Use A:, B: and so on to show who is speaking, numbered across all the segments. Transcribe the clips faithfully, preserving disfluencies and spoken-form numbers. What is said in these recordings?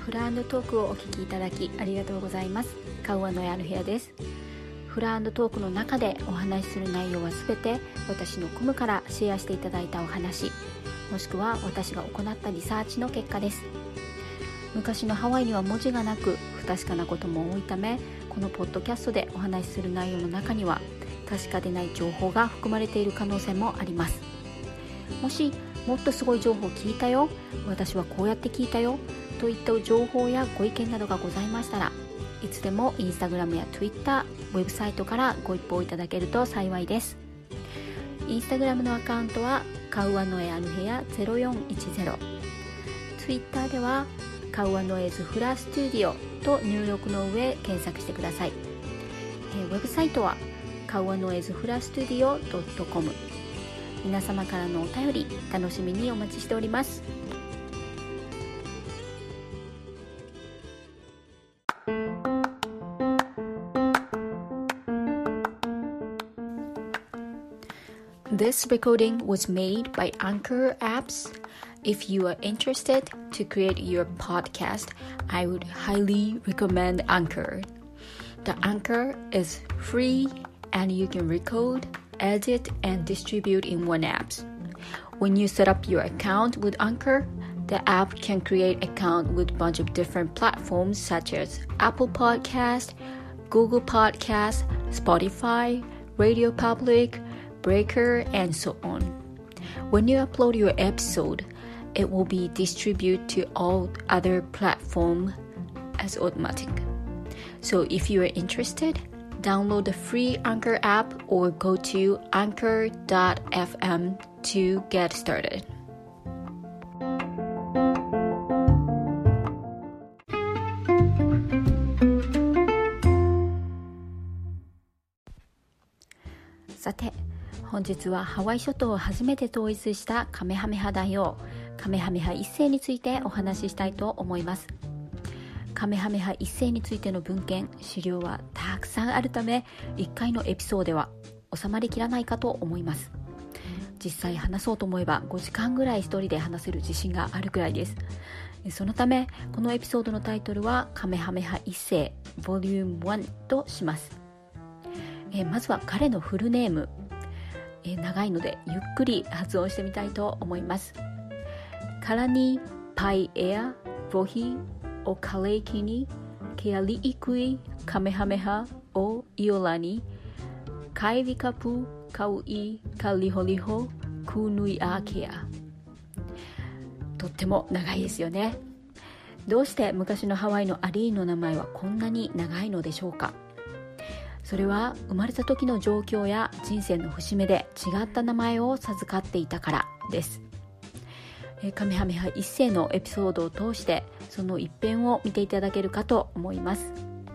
A: フラ&トークをお聞きいただきありがとうございます。カウアのある部屋です。フラ&トークの中でお話しする内容はすべて私のコムからシェアしていただいたお話、もしくは私が行ったリサーチの結果です。昔のハワイには文字がなく不確かなことも多いため、このポッドキャストでお話しする内容の中には確かでない情報が含まれている可能性もあります。もしもっとすごい情報を聞いたよ、私はこうやって聞いたよといった情報やご意見などがございましたら、いつでもインスタグラムやツイッター、ウェブサイトからご一報いただけると幸いです。インスタグラムのアカウントはカウアノエアヌヘアゼロよんいちゼロ、ツイッターではカウアノエズフラスタジオと入力の上検索してください。えー、ウェブサイトはカウアノエズフラスタジオ ドットコム。 皆様からのお便り楽しみにお待ちしております。This recording was made by Anchor apps. If you are interested to create your podcast, I would highly recommend Anchor. The Anchor is free and you can record, edit, and distribute in one app. When you set up your account with Anchor, the app can create account with a bunch of different platforms such as Apple Podcast, Google Podcast, Spotify, Radio Public, Breaker, and so on. When you upload your episode, it will be distributed to all other platforms as automatic. So if you are interested, download the free Anchor app or go to anchor dot f m to get started.さて、本日はハワイ諸島を初めて統一したカメハメハ大王カメハメハ一世についてお話ししたいと思います。カメハメハ一世についての文献、資料はたくさんあるため、いっかいのエピソードでは収まりきらないかと思います。実際話そうと思えばごじかんぐらい一人で話せる自信があるくらいです。そのためこのエピソードのタイトルはカメハメハ一世 ボリュームワン とします。えまずは彼のフルネーム、え長いのでゆっくり発音してみたいと思います。カラニパイエアボヒオカレイキニケアリイクイカメハメハオイオラニカイビカプカウイカリホリホクヌイアケア。とっても長いですよね。どうして昔のハワイのアリーの名前はこんなに長いのでしょうか。それは生まれた時の状況や人生の節目で違った名前を授かっていたからです。カメハメハ一世のエピソードを通してその一編を見ていただけるかと思います。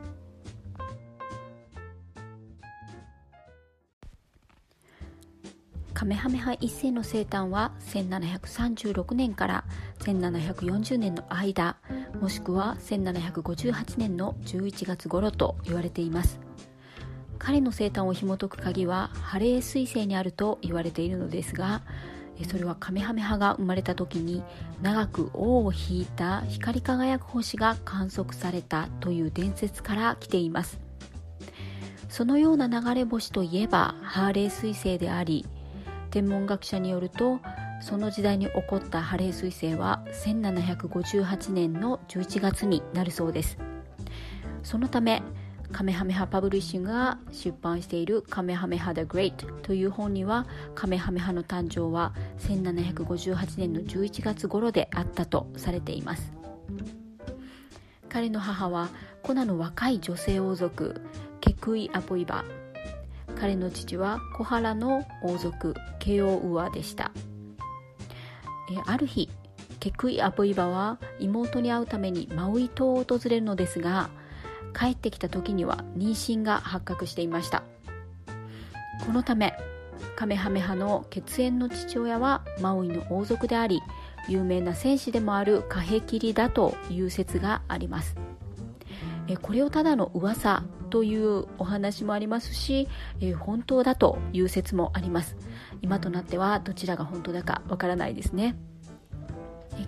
A: カメハメハ一世の生誕はせんななひゃくさんじゅうろくねんからせんななひゃくよんじゅうねんの間、もしくはせんななひゃくごじゅうはちねんのじゅういちがつ頃と言われています。彼の生誕を紐解く鍵はハレー彗星にあると言われているのですが、それはカメハメハが生まれた時に長く尾を引いた光り輝く星が観測されたという伝説から来ています。そのような流れ星といえばハーレー彗星であり、天文学者によるとその時代に起こったハレー彗星はせんななひゃくごじゅうはちねんのじゅういちがつになるそうです。そのためカメハメハパブリッシングが出版しているカメハメハ The Great という本には、カメハメハの誕生はせんななひゃくごじゅうはちねんのじゅういちがつ頃であったとされています。彼の母はコナの若い女性王族ケクイアポイバ、彼の父はコハラの王族ケオウアでした。えある日ケクイアポイバは妹に会うためにマウイ島を訪れるのですが、帰ってきた時には妊娠が発覚していました。このためカメハメハの血縁の父親はマウイの王族であり、有名な戦士でもあるカヘキリだという説があります。えこれをただの噂というお話もありますし、え本当だという説もあります。今となってはどちらが本当だかわからないですね。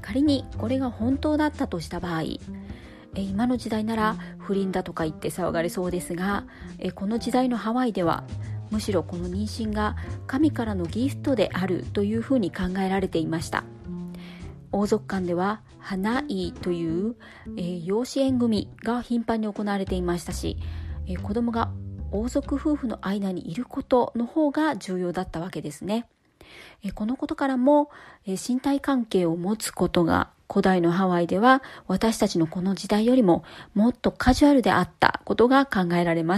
A: 仮にこれが本当だったとした場合、今の時代なら不倫だとか言って騒がれそうですが、この時代のハワイではむしろこの妊娠が神からのギフトであるというふうに考えられていました。王族間ではハナイという、えー、養子縁組が頻繁に行われていましたし、えー、子供が王族夫婦の間にいることの方が重要だったわけですね。えー、このことからも、えー、身体関係を持つことが古代のハワイでは私たちのこの時代よりももっとカジュアルであったことが考えられます。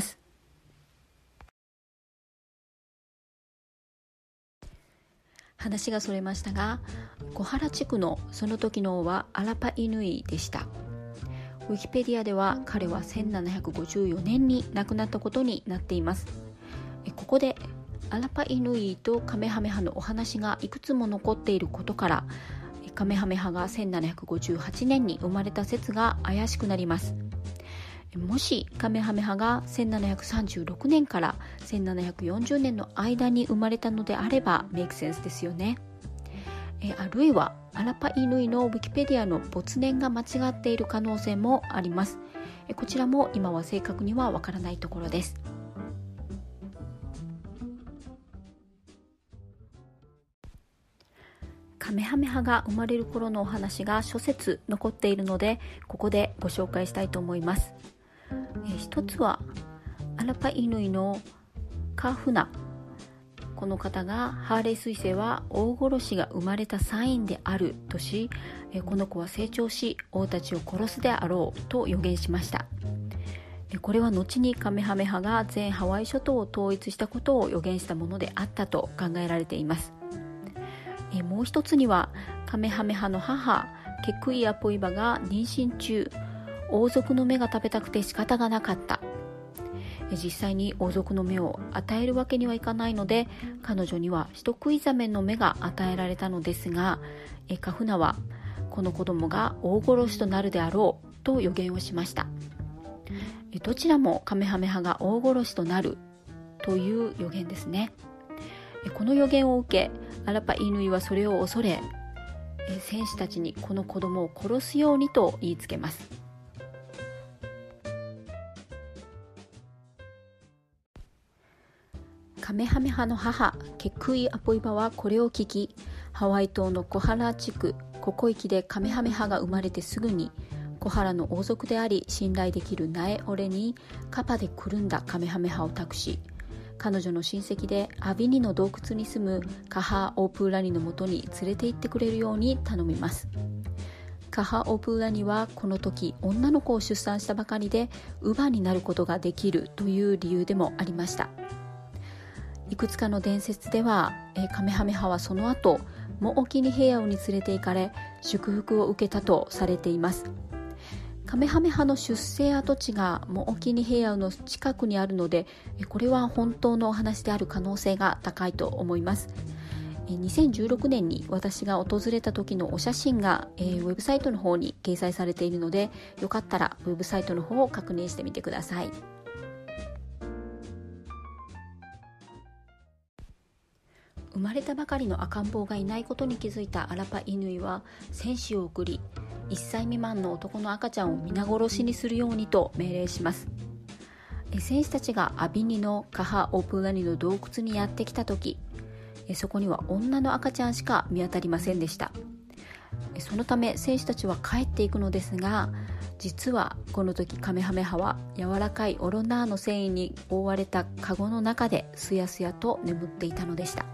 A: 話がそれましたが、小原地区のその時の王はアラパイヌイでした。ウィキペディアでは彼はせんななひゃくごじゅうよねんに亡くなったことになっています。ここでアラパイヌイとカメハメハのお話がいくつも残っていることから、カメハメハがせんななひゃくごじゅうはちねんに生まれた説が怪しくなります。もしカメハメハがせんななひゃくさんじゅうろくねんからせんななひゃくよんじゅうねんの間に生まれたのであればメイクセンスですよね。えあるいはアラパイヌイのウィキペディアの没年が間違っている可能性もあります。えこちらも今は正確にはわからないところです。カメハメハが生まれる頃のお話が諸説残っているので、ここでご紹介したいと思います。え一つはアラパイヌイのカフナ、この方がハーレー彗星は大殺しが生まれたサインであるとし、えこの子は成長し王たちを殺すであろうと予言しました。えこれは後にカメハメハが全ハワイ諸島を統一したことを予言したものであったと考えられています。えもう一つにはカメハメハの母ケクイアポイバが妊娠中、王族の目が食べたくて仕方がなかった。実際に王族の目を与えるわけにはいかないので、彼女には人食いザメの目が与えられたのですが、カフナはこの子供が大殺しとなるであろうと予言をしました。どちらもカメハメハが大殺しとなるという予言ですね。この予言を受け、アラパイヌイはそれを恐れ、戦士たちにこの子供を殺すようにと言いつけます。カメハメハの母ケクイアポイバはこれを聞き、ハワイ島のコハラ地区ココ域でカメハメハが生まれてすぐに、コハラの王族であり信頼できるナエオレにカパでくるんだカメハメハを託し、彼女の親戚でアビニの洞窟に住むカハオープーラニのもとに連れて行ってくれるように頼みます。カハオープーラニはこの時女の子を出産したばかりで乳母になることができるという理由でもありました。いくつかの伝説では、えカメハメハはその後モオキニヘイアオに連れて行かれ祝福を受けたとされています。カメハメハの出生跡地がモオキニヘイアオの近くにあるので、これは本当のお話である可能性が高いと思います。にせんじゅうろくねんに私が訪れた時のお写真が、えー、ウェブサイトの方に掲載されているので、よかったらウェブサイトの方を確認してみてください。生まれたばかりの赤ん坊がいないことに気づいたアラパイヌイは戦士を送り、いっさい未満の男の赤ちゃんを皆殺しにするようにと命令します。戦士たちがアビニのカハオープーラニの洞窟にやってきた時、そこには女の赤ちゃんしか見当たりませんでした。そのため戦士たちは帰っていくのですが、実はこの時カメハメハは柔らかいオロナーの繊維に覆われたカゴの中ですやすやと眠っていたのでした。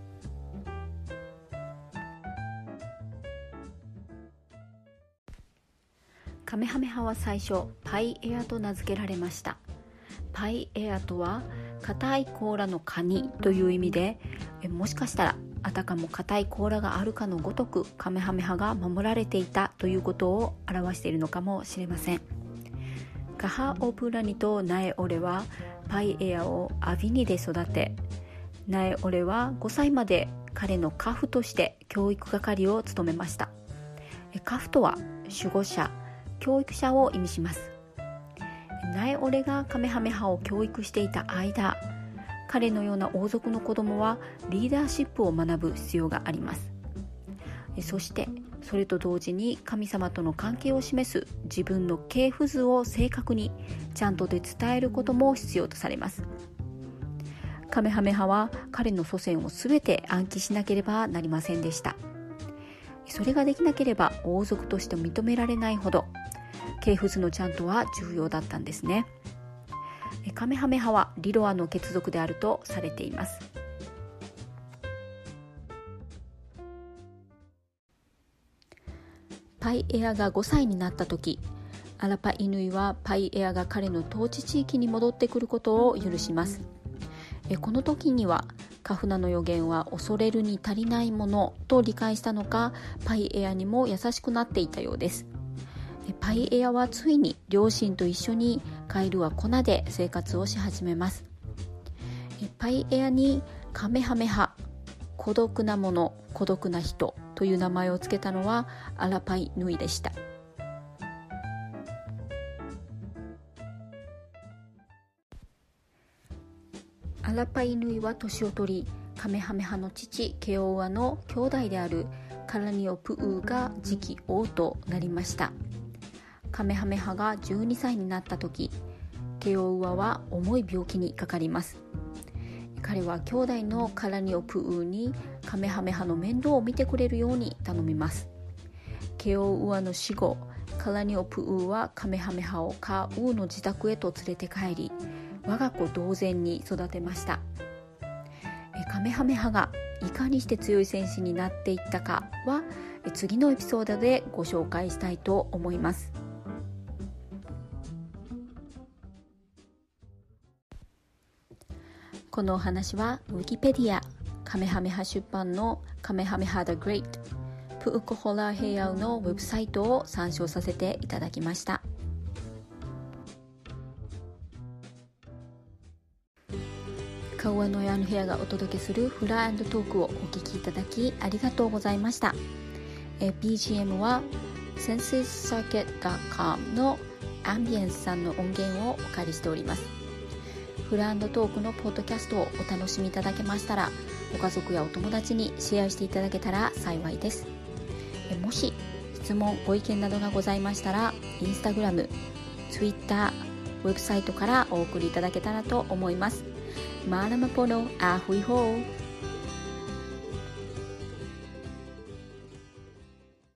A: カメハメハは最初パイエアと名付けられました。パイエアとは硬い甲羅のカニという意味で、もしかしたらあたかも硬い甲羅があるかのごとくカメハメハが守られていたということを表しているのかもしれません。カハオープーラニとナエオレはパイエアをアビニで育て、ナエオレはごさいまで彼のカフとして教育係を務めました。カフとは守護者、教育者を意味します。ナエオレがカメハメハを教育していた間、彼のような王族の子供はリーダーシップを学ぶ必要があります。そしてそれと同時に神様との関係を示す自分の系譜図を正確にちゃんとで伝えることも必要とされます。カメハメハは彼の祖先をすべて暗記しなければなりませんでした。それができなければ王族として認められないほど系譜図のちゃんとは重要だったんですね。カメハメハはリロアの血族であるとされています。パイエアがごさいになった時、アラパイヌイはパイエアが彼の統治地域に戻ってくることを許します。この時にはカフナの予言は恐れるに足りないものと理解したのか、パイエアにも優しくなっていたようです。パイエアはついに両親と一緒にカエルは粉で生活をし始めます。パイエアにカメハメハ、孤独なもの、孤独な人という名前をつけたのはアラパイヌイでした。アラパイヌイは年を取り、カメハメハの父ケオウアの兄弟であるカラニオプウーが次期王となりました。カメハメハがじゅうにさいになった時、ケオウアは重い病気にかかります。彼は兄弟のカラニオプウーにカメハメハの面倒を見てくれるように頼みます。ケオウアの死後、カラニオプウーはカメハメハをカウーの自宅へと連れて帰り、我が子同然に育てました。カメハメハがいかにして強い戦士になっていったかは次のエピソードでご紹介したいと思います。このお話はウィキペディア、カメハメハ出版のカメハメハ The Great プウコホラーヘイアウのウェブサイトを参照させていただきました。カウアのヤの部屋がお届けするフラー&トークをお聞きいただきありがとうございました。え ビージーエム は センセスサーキット ドットコム のアンビエンスさんの音源をお借りしております。フラー&トークのポッドキャストをお楽しみいただけましたら、ご家族やお友達にシェアしていただけたら幸いです。えもし質問ご意見などがございましたら、インスタグラム、ツイッター、ウェブサイトからお送りいただけたらと思います。Maalam po no, ahoy ho!